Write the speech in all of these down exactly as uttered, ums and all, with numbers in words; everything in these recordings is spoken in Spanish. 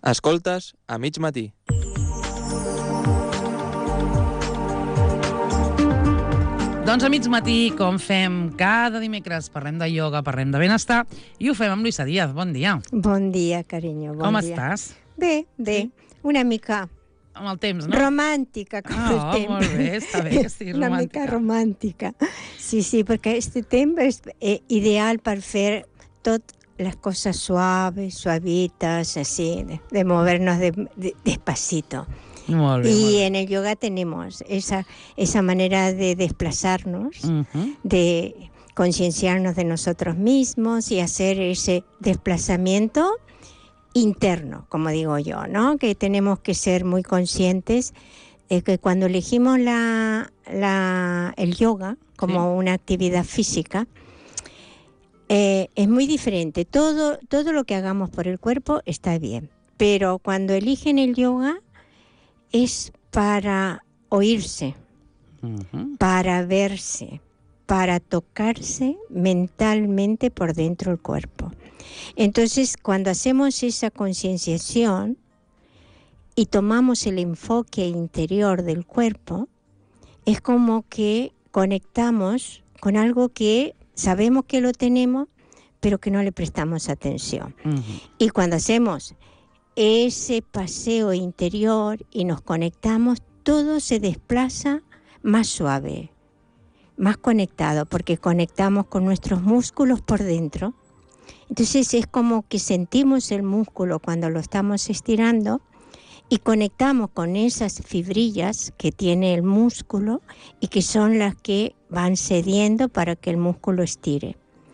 Escoltes a mig matí. Doncs a mig matí, com fem cada dimecres, parlem de ioga, parlem de benestar, i ho fem amb Luisa Díaz. Bon dia. Bon dia, carinyo. Bon com dia. estàs? Bé, bé. Sí? Una mica... Amb el temps, no? Romàntica, com oh, el temps. Molt bé, està bé que estigui Una romàntica. mica romàntica. Sí, sí, perquè este temps és eh, ideal per fer tot las cosas suaves, suavitas, así, de, de movernos de, de, despacito. Molt bé, y molt bé. en el yoga tenemos esa, esa manera de desplazarnos, Uh-huh. de concienciarnos de nosotros mismos y hacer ese desplazamiento interno, como digo yo, ¿no? Que tenemos que ser muy conscientes de que cuando elegimos la, la, el yoga como Sí. una actividad física, eh, es muy diferente. Todo, todo lo que hagamos por el cuerpo está bien, pero cuando eligen el yoga es para oírse, Uh-huh. para verse, para tocarse mentalmente por dentro del cuerpo. Entonces, cuando hacemos esa concienciación y tomamos el enfoque interior del cuerpo, es como que conectamos con algo que sabemos que lo tenemos, pero que no le prestamos atención. Uh-huh. Y cuando hacemos ese paseo interior y nos conectamos, todo se desplaza más suave, más conectado, porque conectamos con nuestros músculos por dentro. Entonces es como que sentimos el músculo cuando lo estamos estirando y conectamos con esas fibrillas que tiene el músculo y que son las que van cediendo para que el músculo estire.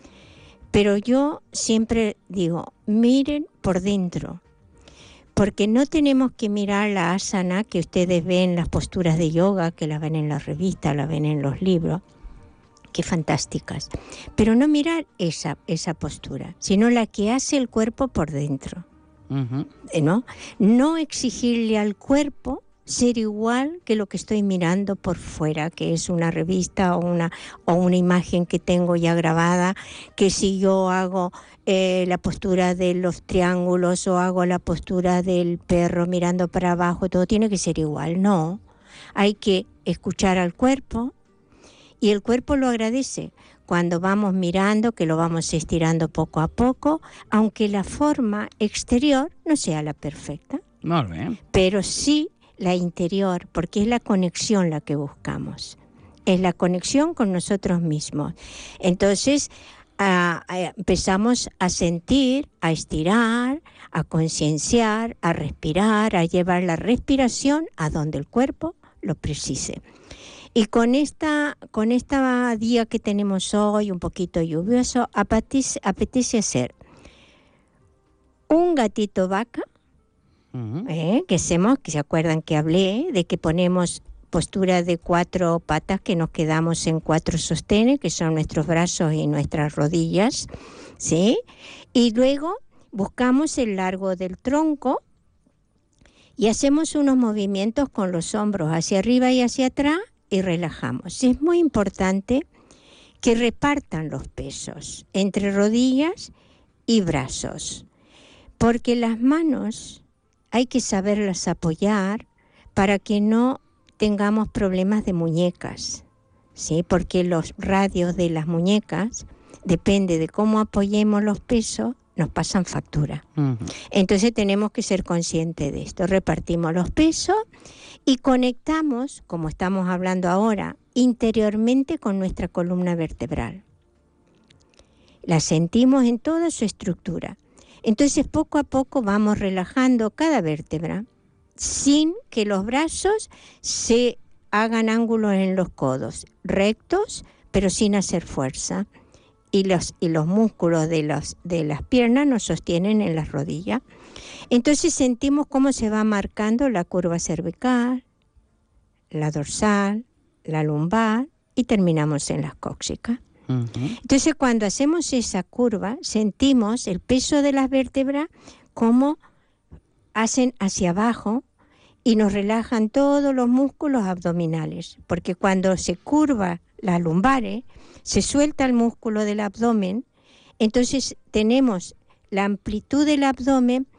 Pero yo siempre digo, miren por dentro, porque no tenemos que mirar la asana que ustedes ven en las posturas de yoga, que la ven en las revistas, la ven en los libros, que fantásticas, pero no mirar esa, esa postura, sino la que hace el cuerpo por dentro, Uh-huh. ¿no? No exigirle al cuerpo ser igual que lo que estoy mirando por fuera, que es una revista o una, o una imagen que tengo ya grabada, que si yo hago eh, la postura de los triángulos o hago la postura del perro mirando para abajo, todo tiene que ser igual. No, hay que escuchar al cuerpo y el cuerpo lo agradece cuando vamos mirando, que lo vamos estirando poco a poco, aunque la forma exterior no sea la perfecta, Molt bé. pero sí la interior, porque es la conexión la que buscamos, es la conexión con nosotros mismos. Entonces a, a, empezamos a sentir, a estirar, a concienciar, a respirar, a llevar la respiración a donde el cuerpo lo precise. Y con esta, con esta día que tenemos hoy, un poquito lluvioso, apetece, apetece hacer un gatito vaca, Uh-huh. ¿eh? que hacemos, que se acuerdan que hablé, de que ponemos postura de cuatro patas, que nos quedamos en cuatro sostenes, que son nuestros brazos y nuestras rodillas, ¿sí? Y luego buscamos el largo del tronco y hacemos unos movimientos con los hombros hacia arriba y hacia atrás y relajamos. Es muy importante que repartan los pesos entre rodillas y brazos, porque las manos hay que saberlas apoyar para que no tengamos problemas de muñecas, ¿sí? Porque los radios de las muñecas, depende de cómo apoyemos los pesos, nos pasan factura. Uh-huh. Entonces tenemos que ser conscientes de esto. Repartimos los pesos y conectamos, como estamos hablando ahora, interiormente con nuestra columna vertebral. La sentimos en toda su estructura. Entonces poco a poco vamos relajando cada vértebra sin que los brazos se hagan ángulos en los codos, rectos, pero sin hacer fuerza. Y los, y los músculos de, los, de las piernas nos sostienen en las rodillas. Entonces sentimos cómo se va marcando la curva cervical, la dorsal, la lumbar y terminamos en las cóccixas. Uh-huh. Entonces cuando hacemos esa curva sentimos el peso de las vértebras como hacen hacia abajo y nos relajan todos los músculos abdominales, porque cuando se curva las lumbares se suelta el músculo del abdomen, entonces tenemos la amplitud del abdomen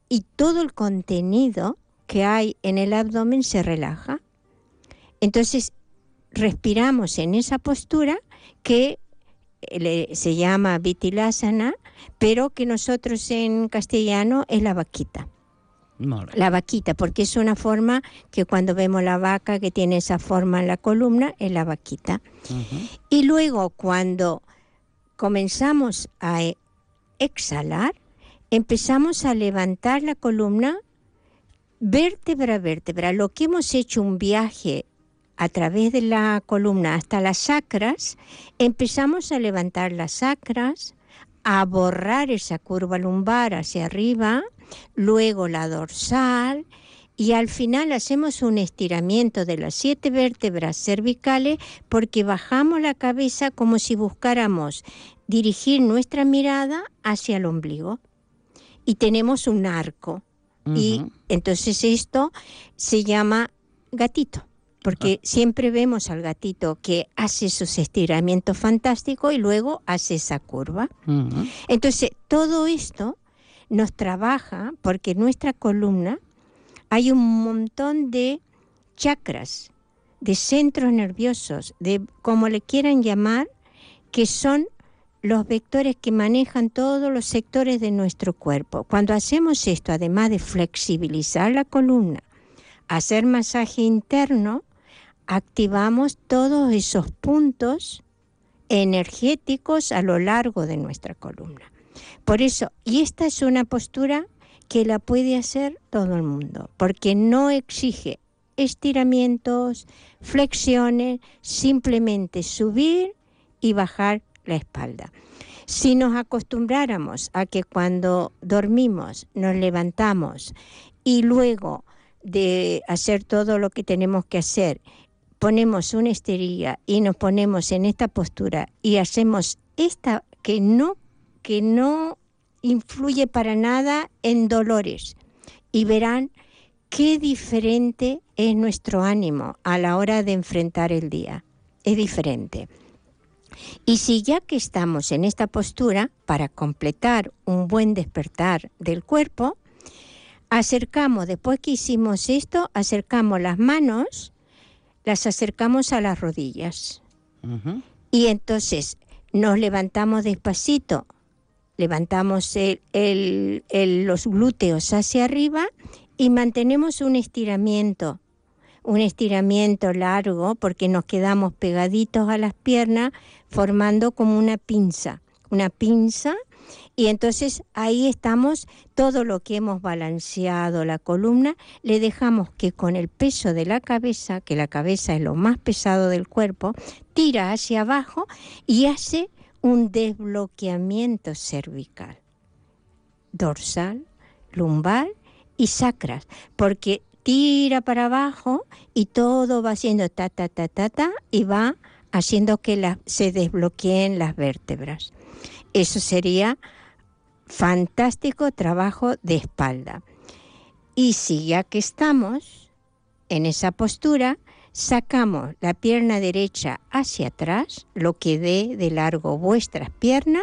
y todo el contenido que hay en el abdomen se relaja. Entonces, respiramos en esa postura que le, se llama Vitilasana, pero que nosotros en castellano es la vaquita. Molt bé. La vaquita, porque es una forma que cuando vemos la vaca que tiene esa forma en la columna, es la vaquita. Uh-huh. Y luego cuando comenzamos a e- exhalar, empezamos a levantar la columna vértebra a vértebra. Lo que hemos hecho un viaje a través de la columna hasta las sacras, empezamos a levantar las sacras, a borrar esa curva lumbar hacia arriba, luego la dorsal, y al final hacemos un estiramiento de las siete vértebras cervicales porque bajamos la cabeza como si buscáramos dirigir nuestra mirada hacia el ombligo. Y tenemos un arco. Uh-huh. Y entonces esto se llama gatito, porque siempre vemos al gatito que hace esos estiramientos fantásticos y luego hace esa curva. Uh-huh. Entonces todo esto nos trabaja porque en nuestra columna hay un montón de chakras, de centros nerviosos, de como le quieran llamar, que son los vectores que manejan todos los sectores de nuestro cuerpo. Cuando hacemos esto, además de flexibilizar la columna, hacer masaje interno, activamos todos esos puntos energéticos a lo largo de nuestra columna. Por eso, y esta es una postura que la puede hacer todo el mundo, porque no exige estiramientos, flexiones, simplemente subir y bajar la espalda. Si nos acostumbráramos a que cuando dormimos nos levantamos y luego de hacer todo lo que tenemos que hacer, ponemos una esterilla y nos ponemos en esta postura y hacemos esta que no, que no influye para nada en dolores, y verán qué diferente es nuestro ánimo a la hora de enfrentar el día. Es diferente. Y si ya que estamos en esta postura, para completar un buen despertar del cuerpo, acercamos, después que hicimos esto, acercamos las manos, las acercamos a las rodillas. Uh-huh. Y entonces nos levantamos despacito, levantamos el, el, el, los glúteos hacia arriba y mantenemos un estiramiento, un estiramiento largo porque nos quedamos pegaditos a las piernas formando como una pinza, una pinza, y entonces ahí estamos, todo lo que hemos balanceado la columna, le dejamos que con el peso de la cabeza, que la cabeza es lo más pesado del cuerpo, tira hacia abajo y hace un desbloqueamiento cervical, dorsal, lumbar y sacras, porque tira para abajo y todo va haciendo ta, ta, ta, ta, ta, y va haciendo que la, se desbloqueen las vértebras. Eso sería fantástico trabajo de espalda. Y si ya que estamos en esa postura, sacamos la pierna derecha hacia atrás, lo que dé de largo vuestras piernas,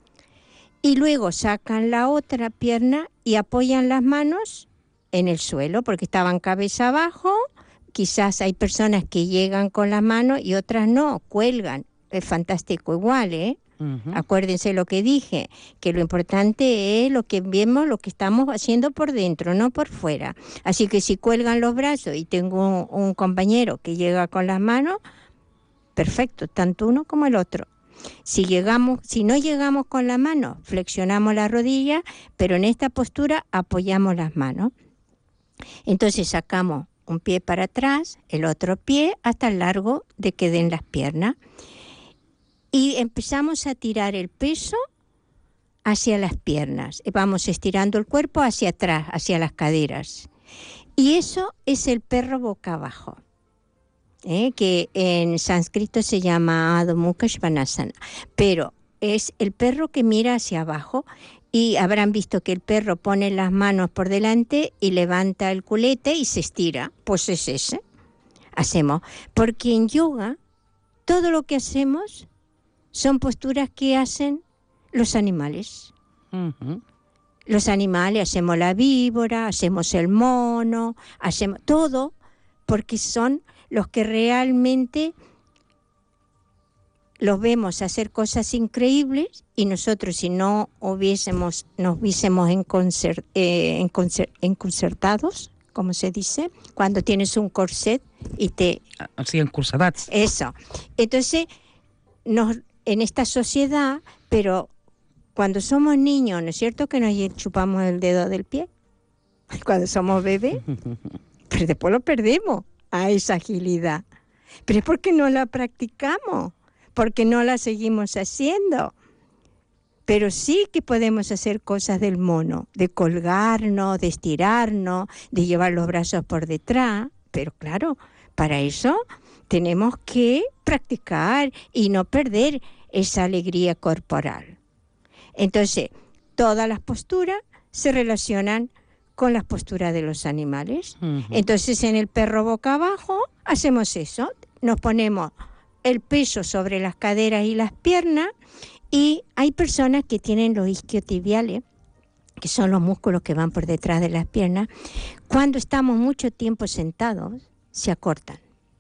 y luego sacan la otra pierna y apoyan las manos en el suelo, porque estaban cabeza abajo. Quizás hay personas que llegan con las manos y otras no, cuelgan. Es fantástico igual, ¿eh? Uh-huh. Acuérdense lo que dije, que lo importante es lo que vemos, lo que estamos haciendo por dentro, no por fuera. Así que si cuelgan los brazos y tengo un, un compañero que llega con las manos, perfecto, tanto uno como el otro. Si llegamos, si no llegamos con la mano, flexionamos la rodilla, pero en esta postura apoyamos las manos. Entonces sacamos un pie para atrás, el otro pie hasta el largo de que den las piernas. Y empezamos a tirar el peso hacia las piernas. Vamos estirando el cuerpo hacia atrás, hacia las caderas. Y eso es el perro boca abajo, ¿eh? Que en sánscrito se llama Adho Mukha Svanasana. Pero es el perro que mira hacia abajo. Y habrán visto que el perro pone las manos por delante y levanta el culete y se estira. Pues es ese. Hacemos. Porque en yoga, todo lo que hacemos son posturas que hacen los animales. Uh-huh. los animales, hacemos la víbora, hacemos el mono, hacemos todo, porque son los que realmente los vemos hacer cosas increíbles y nosotros si no hubiésemos, nos viésemos enconcert, eh, enconcert, enconcertados, como se dice, cuando tienes un corset y te... O sigui, encursetats. Eso. Entonces, nos, en esta sociedad, pero cuando somos niños, ¿no es cierto que nos chupamos el dedo del pie? Cuando somos bebés, pero después lo perdemos a esa agilidad. Pero es porque no la practicamos, porque no la seguimos haciendo. Pero sí que podemos hacer cosas del mono, de colgarnos, de estirarnos, de llevar los brazos por detrás. Pero claro, para eso tenemos que practicar y no perder esa alegría corporal. Entonces, todas las posturas se relacionan con las posturas de los animales. Uh-huh. Entonces, en el perro boca abajo, hacemos eso. Nos ponemos el peso sobre las caderas y las piernas, y hay personas que tienen los isquiotibiales, que son los músculos que van por detrás de las piernas. Cuando estamos mucho tiempo sentados, se acortan.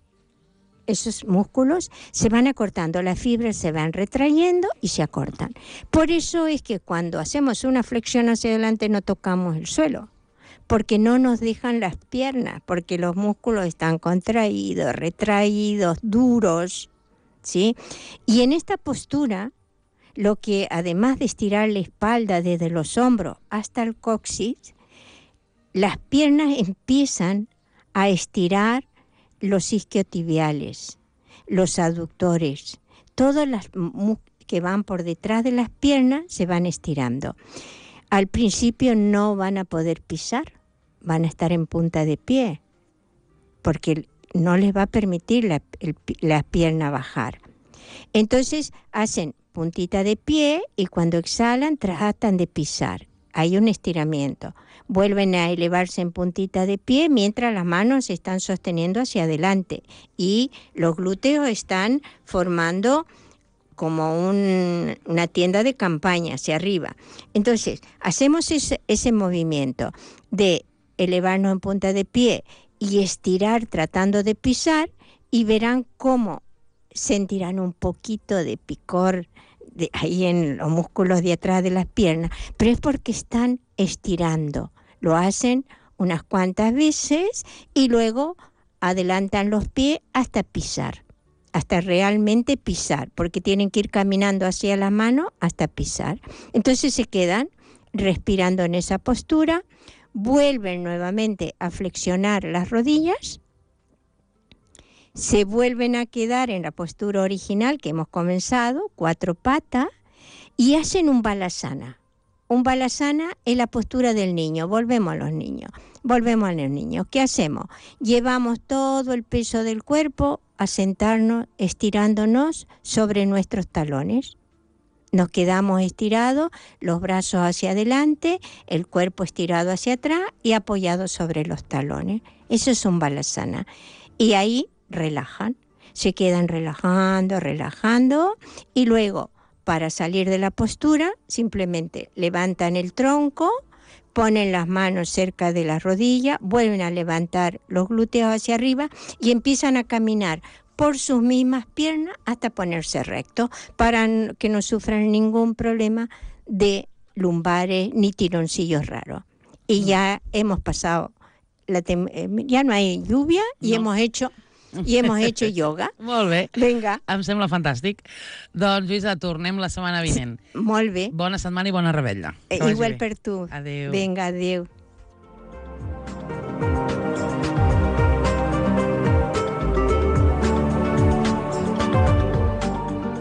Esos músculos se van acortando, las fibras se van retrayendo y se acortan. Por eso es que cuando hacemos una flexión hacia adelante no tocamos el suelo, porque no nos dejan las piernas, porque los músculos están contraídos, retraídos, duros, ¿sí? Y en esta postura, lo que además de estirar la espalda desde los hombros hasta el coxis, las piernas empiezan a estirar los isquiotibiales, los aductores, todas las que van por detrás de las piernas se van estirando. Al principio no van a poder pisar, van a estar en punta de pie, porque no les va a permitir la, el, la pierna bajar. Entonces hacen puntita de pie y cuando exhalan tratan de pisar. Hay un estiramiento. Vuelven a elevarse en puntita de pie mientras las manos se están sosteniendo hacia adelante y los glúteos están formando como un, una tienda de campaña hacia arriba. Entonces, hacemos ese, ese movimiento de elevarnos en punta de pie y estirar tratando de pisar y verán cómo sentirán un poquito de picor de ahí en los músculos de atrás de las piernas, pero es porque están estirando. Lo hacen unas cuantas veces y luego adelantan los pies hasta pisar, hasta realmente pisar, porque tienen que ir caminando hacia la mano hasta pisar. Entonces se quedan respirando en esa postura, vuelven nuevamente a flexionar las rodillas, se vuelven a quedar en la postura original que hemos comenzado, cuatro patas, y hacen un balasana. Un balasana es la postura del niño. Volvemos a los niños. Volvemos a los niños. ¿Qué hacemos? Llevamos todo el peso del cuerpo a sentarnos, estirándonos sobre nuestros talones. Nos quedamos estirados, los brazos hacia adelante, el cuerpo estirado hacia atrás y apoyado sobre los talones. Eso es un balasana. Y ahí relajan, se quedan relajando, relajando y luego para salir de la postura simplemente levantan el tronco, ponen las manos cerca de la rodilla, vuelven a levantar los glúteos hacia arriba y empiezan a caminar por sus mismas piernas hasta ponerse recto para que no sufran ningún problema de lumbares ni tironcillos raros. Y ya hemos pasado, la tem- ya no hay lluvia y no. hemos hecho... I hem hecho yoga. Molt bé. Vinga. Em sembla fantàstic. Doncs, Lluïsa, tornem la setmana vinent. Molt bé. Bona setmana i bona rebella. Igual per tu. Adéu. Vinga, adéu.